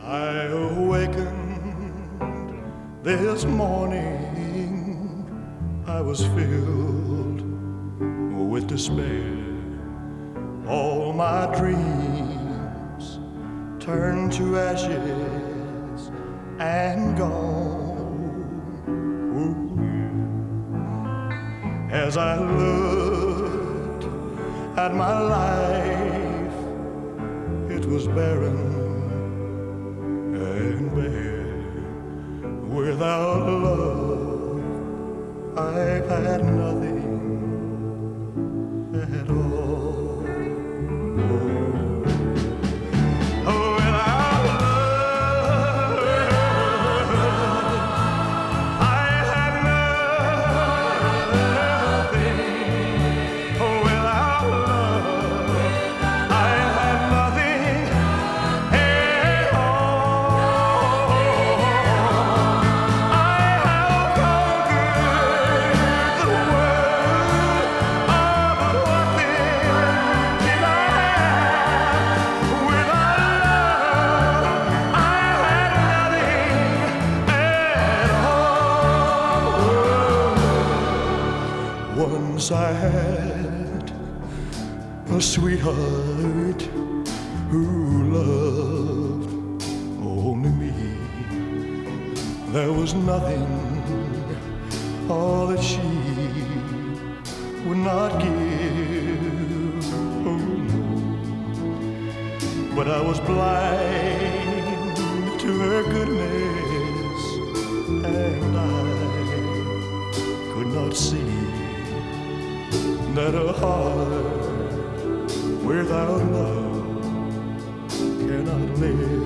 I awakened this morning, I was filled with despair. All my dreams turned to ashes and gone. Ooh. As I looked at my life, it was barren and bare. Without love, I had nothing at all. Without love, I had nothing. Without love, I had nothing at all. I have conquered the world, but what then did I have? Without love, I had nothing at all. Once I had a sweetheart who loved only me. There was nothing, all that she would not give. Oh, no. But I was blind to her goodness, and I could not see that a heart without love cannot live.